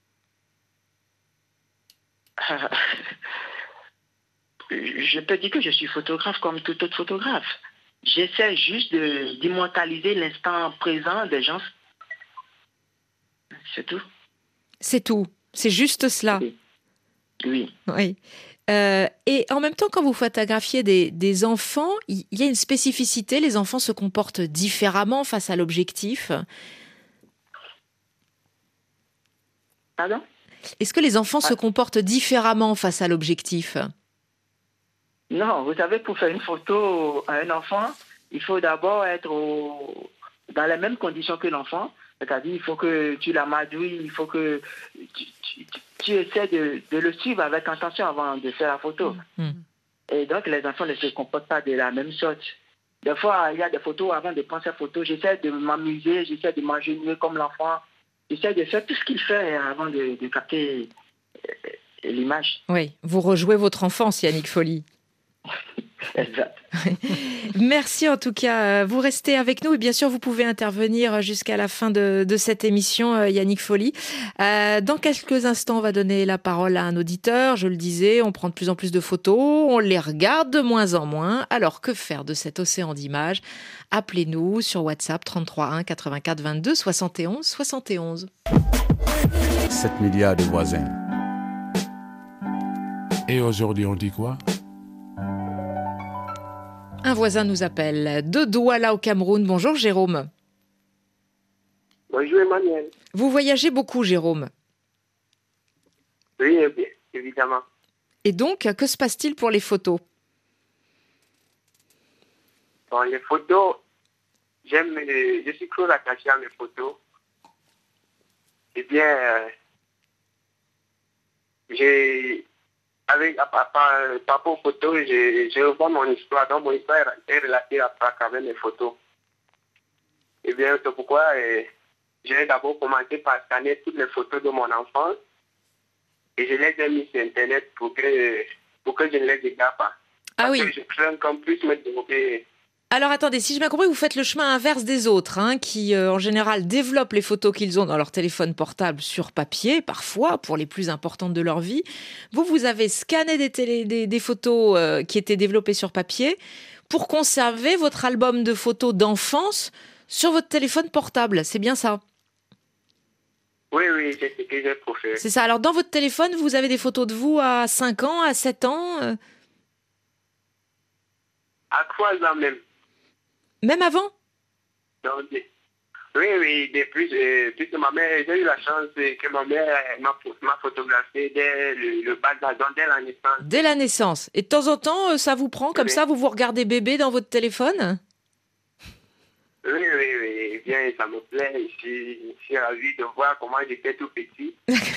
Je peux dire que je suis photographe comme tout autre photographe. J'essaie juste de- d'immortaliser l'instant présent des gens. C'est tout. C'est tout. C'est juste cela. Oui. Oui. Euh, et en même temps, quand vous photographiez des, des enfants, il y, y a une spécificité. Les enfants se comportent différemment face à l'objectif. Pardon? Est-ce que les enfants se comportent différemment face à l'objectif? Non, vous savez, pour faire une photo à un enfant, il faut d'abord être au- dans les mêmes conditions que l'enfant. C'est-à-dire, il faut que tu l'amadouilles, il faut que tu, tu- tu- tu essaies de, de le suivre avec attention avant de faire la photo. Mm. Et donc, les enfants ne se comportent pas de la même sorte. Des fois, il y a des photos, avant de prendre ces photos, j'essaie de m'amuser, j'essaie de m'agenouiller comme l'enfant. J'essaie de faire tout ce qu'il fait avant de, de capter euh, l'image. Oui, vous rejouez votre enfance, Yannick Folly. Exact. Merci en tout cas. Vous restez avec nous et bien sûr vous pouvez intervenir jusqu'à la fin de, de cette émission, Yannick Folly. Euh, dans quelques instants, on va donner la parole à un auditeur. Je le disais, on prend de plus en plus de photos, on les regarde de moins en moins. Alors que faire de cet océan d'images? Appelez-nous sur WhatsApp trente-trois un quatre-vingt-quatre vingt-deux soixante et onze soixante et onze. sept milliards de voisins. Et aujourd'hui, on dit quoi? Un voisin nous appelle de Douala au Cameroun. Bonjour Jérôme. Bonjour Emmanuel. Vous voyagez beaucoup Jérôme? Oui, évidemment. Et donc, que se passe-t-il pour les photos? Bon, les photos, j'aime, les, je suis trop attaché à mes photos. Eh bien, euh, j'ai, avec, par, par, par rapport aux photos, je, je revois mon histoire. Donc, mon histoire est relatée à, à travers mes photos. Eh bien, c'est pourquoi euh, j'ai d'abord commencé par scanner toutes les photos de mon enfance et je les ai mis sur Internet pour que, pour que je ne les écarte pas. Ah oui. Parce que je crains qu'en plus me développer. Alors attendez, si j'ai bien compris, vous faites le chemin inverse des autres, hein, qui euh, en général développent les photos qu'ils ont dans leur téléphone portable sur papier, parfois pour les plus importantes de leur vie. Vous, vous avez scanné des, télé, des, des photos euh, qui étaient développées sur papier pour conserver votre album de photos d'enfance sur votre téléphone portable. C'est bien ça? Oui, oui, c'est ce que j'ai préféré. C'est ça. Alors dans votre téléphone, vous avez des photos de vous à cinq ans, à sept ans euh... À trois ans même. Même avant? Donc, oui, oui, depuis, depuis que ma mère, j'ai eu la chance que ma mère m'a, m'a photographié dès le, le bas d'âge, dès la naissance. Dès la naissance. Et de temps en temps, ça vous prend comme oui. ça, vous vous regardez bébé dans votre téléphone? Oui, oui, oui. Eh bien, ça me plaît. Je suis, je suis ravie de voir comment j'étais tout petit.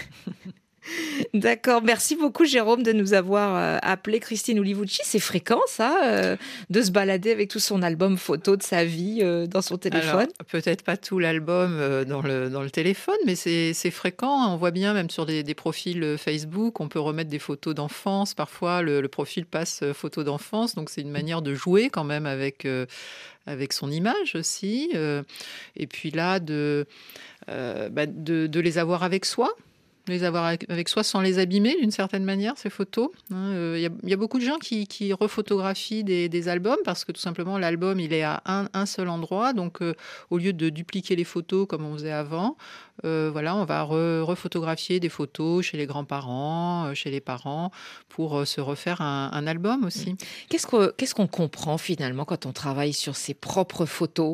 D'accord, merci beaucoup Jérôme de nous avoir euh, appelé. Christine Olivucci, c'est fréquent ça, euh, de se balader avec tout son album photo de sa vie euh, dans son téléphone? Alors, peut-être pas tout l'album euh, dans, le, dans le téléphone, mais c'est, c'est fréquent. On voit bien même sur des, des profils Facebook, on peut remettre des photos d'enfance. Parfois, le, le profil passe euh, photo d'enfance, donc c'est une manière de jouer quand même avec, euh, avec son image aussi. Euh, et puis là, de, euh, bah, de, de les avoir avec soi. Les avoir avec soi sans les abîmer d'une certaine manière, ces photos. Il hein, euh, y, y a beaucoup de gens qui, qui refotographient des, des albums parce que tout simplement l'album il est à un, un seul endroit. Donc euh, au lieu de dupliquer les photos comme on faisait avant, euh, voilà, on va re, refotographier des photos chez les grands-parents, euh, chez les parents pour euh, se refaire un, un album aussi. Qu'est-ce qu'on, qu'est-ce qu'on comprend finalement quand on travaille sur ses propres photos,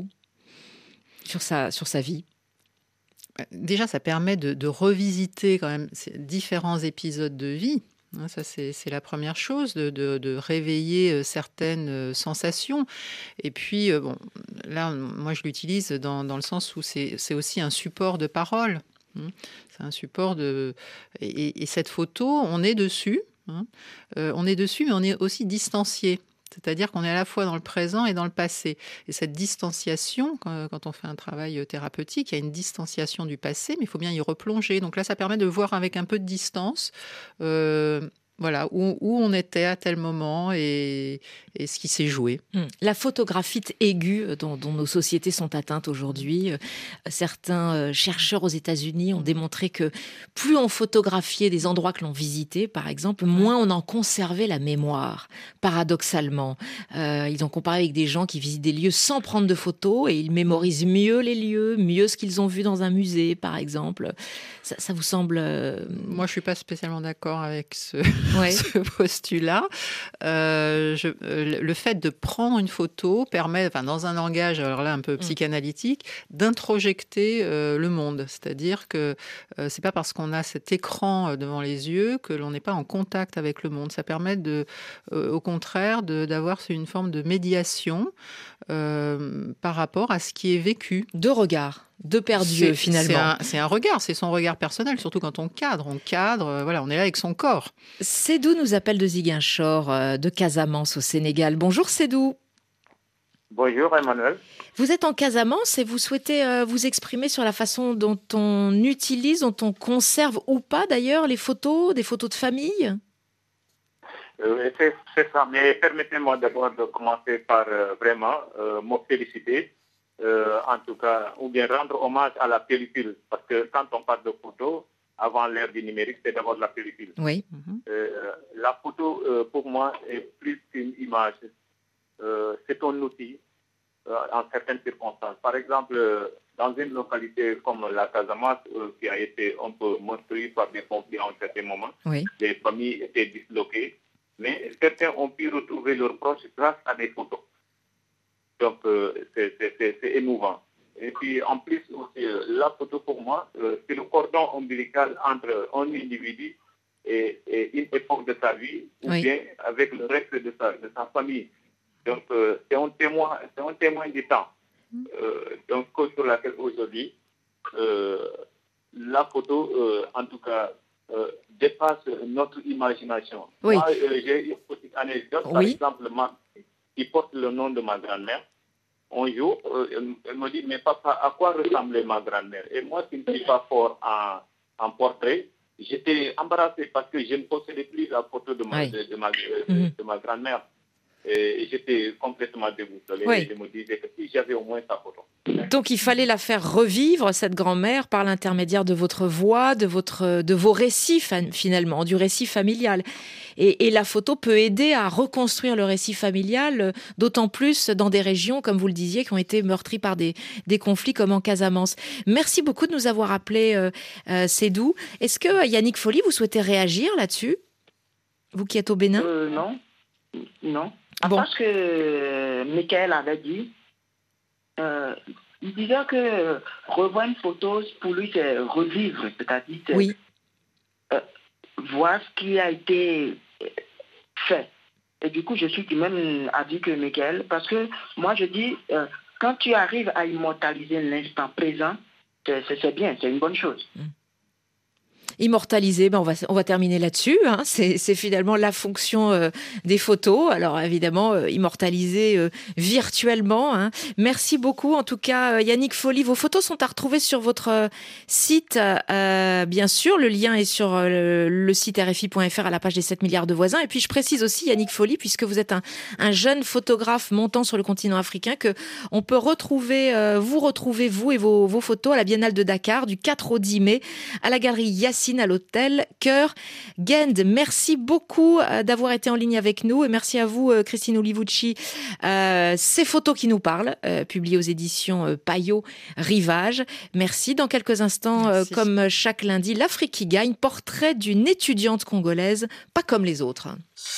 sur sa, sur sa vie? Déjà, ça permet de, de revisiter quand même ces différents épisodes de vie. Ça, c'est, c'est la première chose, de, de, de réveiller certaines sensations. Et puis, bon, là, moi, je l'utilise dans, dans le sens où c'est, c'est aussi un support de parole. C'est un support de... Et, et cette photo, on est dessus. Hein. Euh, on est dessus, mais on est aussi distancié. C'est-à-dire qu'on est à la fois dans le présent et dans le passé. Et cette distanciation, quand on fait un travail thérapeutique, il y a une distanciation du passé, mais il faut bien y replonger. Donc là, ça permet de voir avec un peu de distance euh, voilà, où, où on était à tel moment et, et ce qui s'est joué. La photographie aiguë dont, dont nos sociétés sont atteintes aujourd'hui. Certains chercheurs aux États-Unis ont démontré que plus on photographiait des endroits que l'on visitait, par exemple, moins on en conservait la mémoire, paradoxalement. Euh, ils ont comparé avec des gens qui visitent des lieux sans prendre de photos et ils mémorisent mieux les lieux, mieux ce qu'ils ont vu dans un musée, par exemple. Ça, ça vous semble... Moi, je ne suis pas spécialement d'accord avec ce... Ouais. ce postulat. Euh, je, euh, le fait de prendre une photo permet, enfin, dans un langage, alors là un peu psychanalytique, d'introjecter euh, le monde. C'est-à-dire que euh, c'est pas parce qu'on a cet écran devant les yeux que l'on n'est pas en contact avec le monde. Ça permet de, euh, au contraire, de, d'avoir une forme de médiation euh, par rapport à ce qui est vécu. De regard. De perdu finalement. C'est un, c'est un regard, c'est son regard personnel, surtout quand on cadre. On cadre, euh, voilà, on est là avec son corps. Sédou nous appelle de Ziguinchor, euh, de Casamance au Sénégal. Bonjour Sédou. Bonjour Emmanuel. Vous êtes en Casamance et vous souhaitez euh, vous exprimer sur la façon dont on utilise, dont on conserve ou pas d'ailleurs les photos, des photos de famille ? Euh, c'est, c'est ça, mais permettez-moi d'abord de commencer par euh, vraiment euh, me féliciter, euh, en tout cas, ou bien rendre hommage à la pellicule, parce que quand on parle de photo, avant l'ère du numérique, c'est d'abord la pellicule. Oui. Euh, la photo, euh, pour moi, est plus qu'une image. Euh, c'est un outil euh, en certaines circonstances. Par exemple, euh, dans une localité comme la Casamance, euh, qui a été un peu meurtrie par des conflits en certains moments, oui. les familles étaient disloquées, mais certains ont pu retrouver leurs proches grâce à des photos. Donc, euh, c'est, c'est, c'est, c'est émouvant. Et puis, en plus, aussi, euh, la photo, pour moi, euh, c'est le cordon ombilical entre un individu et, et une époque de sa vie, ou oui. bien avec le reste de sa, de sa famille. Donc, euh, c'est un témoin, c'est un témoin du temps. Euh, donc, sur laquelle aujourd'hui, euh, la photo, euh, en tout cas, euh, dépasse notre imagination. Oui. Moi, euh, j'ai une petite anecdote, par Oui. exemple, ma, qui porte le nom de ma grand-mère. Un jour, euh, elle, elle me dit, mais papa, à quoi ressemblait ma grand-mère? Et moi, qui ne suis pas fort en, en portrait, j'étais embarrassé parce que je ne possédais plus la photo de ma, oui. de, de ma, de, Mm-hmm. de ma grand-mère. Et j'étais complètement déboussolé. Oui. Je me disais que si j'avais au moins sa photo. Donc il fallait la faire revivre, cette grand-mère, par l'intermédiaire de votre voix, de, votre, de vos récits finalement, du récit familial. Et, et la photo peut aider à reconstruire le récit familial, d'autant plus dans des régions, comme vous le disiez, qui ont été meurtries par des, des conflits comme en Casamance. Merci beaucoup de nous avoir appelé, euh, euh, Sédou. Est-ce que, Yannick Folly, vous souhaitez réagir là-dessus? Vous qui êtes au Bénin? euh, Non, non. Bon. Parce que Michael avait dit, euh, il disait que revoir une photo, pour lui, c'est revivre, c'est-à-dire c'est, oui. euh, voir ce qui a été fait. Et du coup, je suis du même avis que Michael, parce que moi, je dis, euh, quand tu arrives à immortaliser l'instant présent, c'est, c'est, c'est bien, c'est une bonne chose. Mm. Immortaliser, ben on va on va terminer là-dessus. Hein. C'est, c'est finalement la fonction euh, des photos. Alors évidemment, euh, immortaliser euh, virtuellement. Hein. Merci beaucoup. En tout cas, euh, Yannick Folly, vos photos sont à retrouver sur votre euh, site. Euh, bien sûr, le lien est sur euh, le, le site R F I point F R à la page des sept milliards de voisins. Et puis je précise aussi, Yannick Folly, puisque vous êtes un, un jeune photographe montant sur le continent africain, que on peut retrouver, euh, vous retrouver vous et vos, vos photos à la Biennale de Dakar du quatre au dix mai à la galerie Yassine, à l'hôtel Cœur Gend. Merci beaucoup d'avoir été en ligne avec nous et merci à vous, Christine Olivucci. Euh, ces photos qui nous parlent, euh, publiées aux éditions euh, Payot Rivage. Merci. Dans quelques instants, euh, comme chaque lundi, l'Afrique qui gagne, portrait d'une étudiante congolaise, pas comme les autres.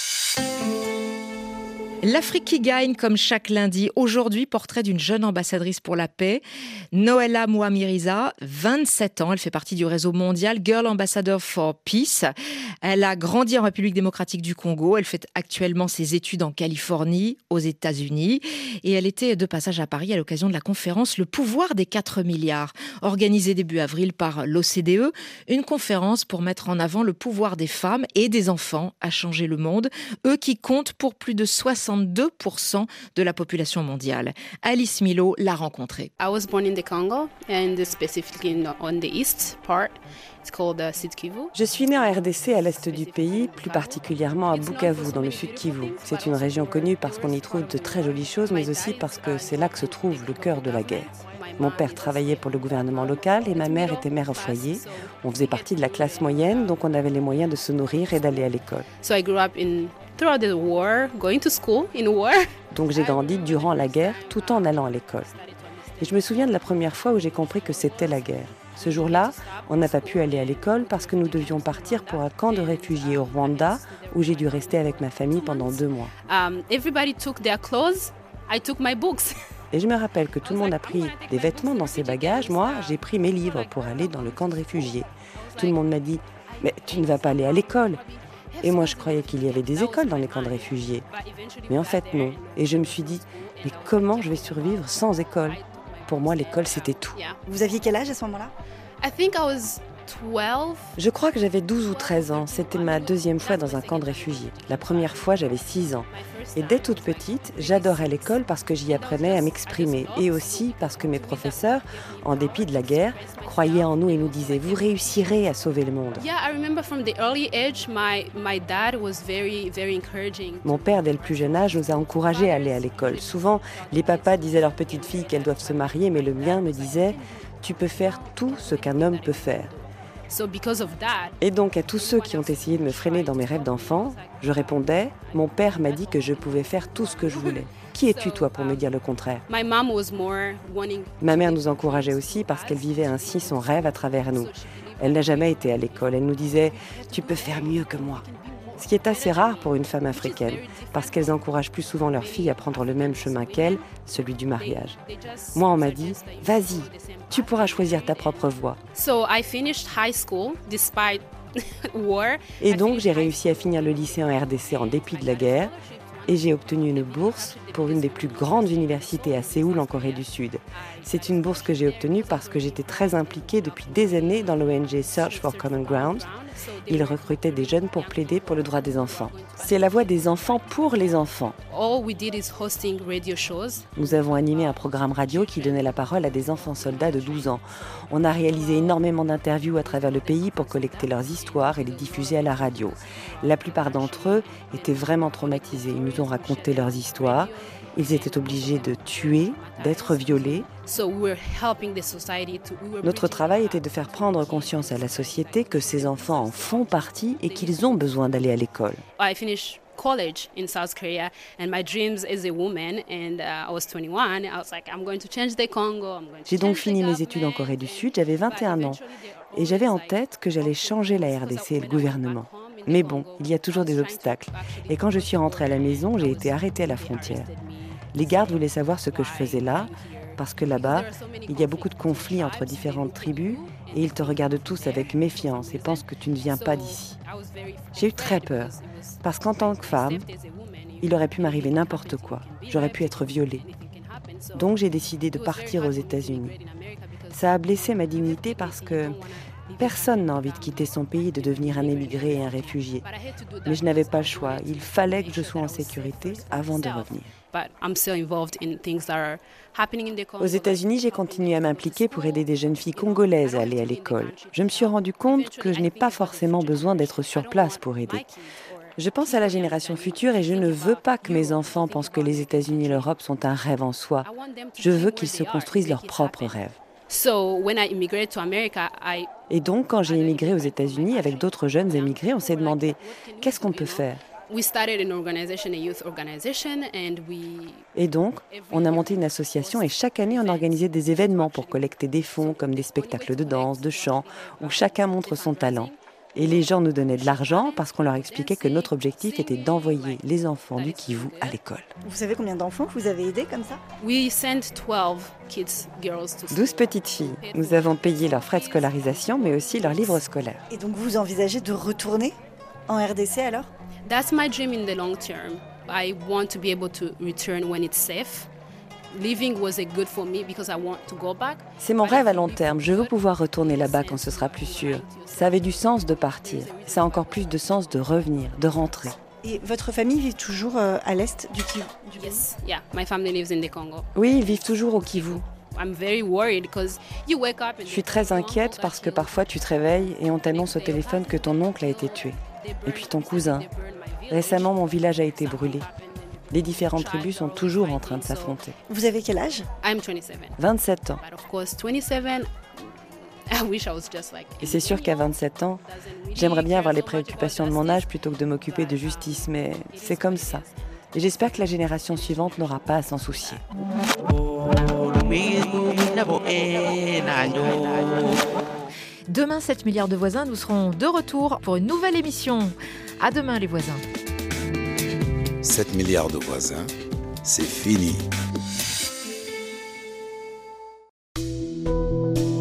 L'Afrique qui gagne, comme chaque lundi. Aujourd'hui, portrait d'une jeune ambassadrice pour la paix, Noella Mouamiriza, vingt-sept ans. Elle fait partie du réseau mondial Girl Ambassador for Peace. Elle a grandi en République démocratique du Congo. Elle fait actuellement ses études en Californie, aux États-Unis. Et elle était de passage à Paris à l'occasion de la conférence Le pouvoir des quatre milliards, organisée début avril par l'O C D E. Une conférence pour mettre en avant le pouvoir des femmes et des enfants à changer le monde. Eux qui comptent pour plus de soixante-deux pour cent de la population mondiale. Alice Milo l'a rencontrée. I was born in the Congo and specifically in the, on the east part. It's called uh, Sud Kivu. Je suis née en R D C à l'est du pays, plus particulièrement à Bukavu dans le sud Kivu. C'est une région connue parce qu'on y trouve de très jolies choses, mais aussi parce que c'est là que se trouve le cœur de la guerre. Mon père travaillait pour le gouvernement local et ma mère était mère au foyer. On faisait partie de la classe moyenne, donc on avait les moyens de se nourrir et d'aller à l'école. So I grew up in throughout the war, going to school in war. Donc j'ai grandi durant la guerre, tout en allant à l'école. Et je me souviens de la première fois où j'ai compris que c'était la guerre. Ce jour-là, on n'a pas pu aller à l'école parce que nous devions partir pour un camp de réfugiés au Rwanda, où j'ai dû rester avec ma famille pendant deux mois. Um, everybody took their clothes. I took my books. Et je me rappelle que tout le monde a pris des vêtements dans ses bagages. Moi, j'ai pris mes livres pour aller dans le camp de réfugiés. Tout le monde m'a dit « Mais tu ne vas pas aller à l'école !» Et moi, je croyais qu'il y avait des écoles dans les camps de réfugiés. Mais en fait, non. Et je me suis dit « Mais comment je vais survivre sans école ?» Pour moi, l'école, c'était tout. Vous aviez quel âge à ce moment-là? I think I was twelve. Je crois que j'avais douze ou treize ans. C'était ma deuxième fois dans un camp de réfugiés. La première fois, j'avais six ans. Et dès toute petite, j'adorais l'école parce que j'y apprenais à m'exprimer et aussi parce que mes professeurs, en dépit de la guerre, croyaient en nous et nous disaient « Vous réussirez à sauver le monde ». Yeah, I remember from the early age, my, my dad was very, very encouraging. Mon père, dès le plus jeune âge, nous a encouragés à aller à l'école. Souvent, les papas disaient à leurs petites filles qu'elles doivent se marier, mais le mien me disait « Tu peux faire tout ce qu'un homme peut faire ». So because of that, Et donc à tous ceux qui ont essayé de me freiner dans mes rêves d'enfant, je répondais « Mon père m'a dit que je pouvais faire tout ce que je voulais. Qui es-tu toi pour me dire le contraire ?» my mom was more wanting. Ma mère nous encourageait aussi parce qu'elle vivait ainsi son rêve à travers nous. Elle n'a jamais été à l'école. Elle nous disait « Tu peux faire mieux que moi ». Ce qui est assez rare pour une femme africaine, parce qu'elles encouragent plus souvent leurs filles à prendre le même chemin qu'elles, celui du mariage. Moi, on m'a dit « Vas-y, tu pourras choisir ta propre voie ». So I finished high school despite war. Et donc, j'ai réussi à finir le lycée en R D C en dépit de la guerre, et j'ai obtenu une bourse pour une des plus grandes universités à Séoul, en Corée du Sud. C'est une bourse que j'ai obtenue parce que j'étais très impliquée depuis des années dans l'O N G Search for Common Ground. Ils recrutaient des jeunes pour plaider pour le droit des enfants. C'est la voix des enfants pour les enfants. All we did is hosting radio shows. Nous avons animé un programme radio qui donnait la parole à des enfants soldats de douze ans. On a réalisé énormément d'interviews à travers le pays pour collecter leurs histoires et les diffuser à la radio. La plupart d'entre eux étaient vraiment traumatisés. Ils nous ont raconté leurs histoires. Ils étaient obligés de tuer, d'être violés. So we were helping the society to, we were Notre travail était de faire prendre conscience à la société que ces enfants en font partie et qu'ils ont besoin d'aller à l'école. I finished college in South Korea and my dreams as a woman and uh, I was twenty-one. I was like, I'm going to change the Congo. I'm going to J'ai donc change fini the mes études en Corée du Sud, j'avais vingt et un ans. Et j'avais en tête que j'allais changer la R D C et le gouvernement. Mais bon, il y a toujours des obstacles. Et quand je suis rentrée à la maison, j'ai été arrêtée à la frontière. Les gardes voulaient savoir ce que je faisais là, parce que là-bas, il y a beaucoup de conflits entre différentes tribus et ils te regardent tous avec méfiance et pensent que tu ne viens pas d'ici. J'ai eu très peur, parce qu'en tant que femme, il aurait pu m'arriver n'importe quoi. J'aurais pu être violée. Donc j'ai décidé de partir aux États-Unis. Ça a blessé ma dignité parce que personne n'a envie de quitter son pays et de devenir un émigré et un réfugié. Mais je n'avais pas le choix. Il fallait que je sois en sécurité avant de revenir. Aux États-Unis, j'ai continué à m'impliquer pour aider des jeunes filles congolaises à aller à l'école. Je me suis rendu compte que je n'ai pas forcément besoin d'être sur place pour aider. Je pense à la génération future et je ne veux pas que mes enfants pensent que les États-Unis et l'Europe sont un rêve en soi. Je veux qu'ils se construisent leurs propres rêves. Et donc, quand j'ai immigré aux États-Unis avec d'autres jeunes émigrés, on s'est demandé « Qu'est-ce qu'on peut faire ?» Et donc, on a monté une association et chaque année, on organisait des événements pour collecter des fonds comme des spectacles de danse, de chant, où chacun montre son talent. Et les gens nous donnaient de l'argent parce qu'on leur expliquait que notre objectif était d'envoyer les enfants du Kivu à l'école. Vous savez combien d'enfants vous avez aidés comme ça? douze petites filles. Nous avons payé leurs frais de scolarisation, mais aussi leurs livres scolaires. Et donc vous envisagez de retourner en R D C alors? That's my dream in the long term. I want to be able to return when it's safe. Living was a good for me because I want to go back. C'est mon rêve à long terme. Je veux pouvoir retourner là-bas quand ce sera plus sûr. Ça avait du sens de partir. Ça a encore plus de sens de revenir, de rentrer. Et votre famille vit toujours euh, à l'est du Kivu? Yes, yeah, my family lives in the Congo. Oui, ils vivent toujours au Kivu. I'm very worried because you wake up and Je suis très inquiète parce que parfois tu te réveilles et on t'annonce au téléphone que ton oncle a été tué. Et puis ton cousin. Récemment, mon village a été brûlé. Les différentes tribus sont toujours en train de s'affronter. Vous avez quel âge? I'm twenty-seven. vingt-sept ans. But of course, twenty-seven, I wish I was just like. Et c'est sûr qu'à vingt-sept ans, j'aimerais bien avoir les préoccupations de mon âge plutôt que de m'occuper de justice, mais c'est comme ça. Et j'espère que la génération suivante n'aura pas à s'en soucier. Demain, sept milliards de voisins, nous serons de retour pour une nouvelle émission. À demain, les voisins. sept milliards de voisins, c'est fini.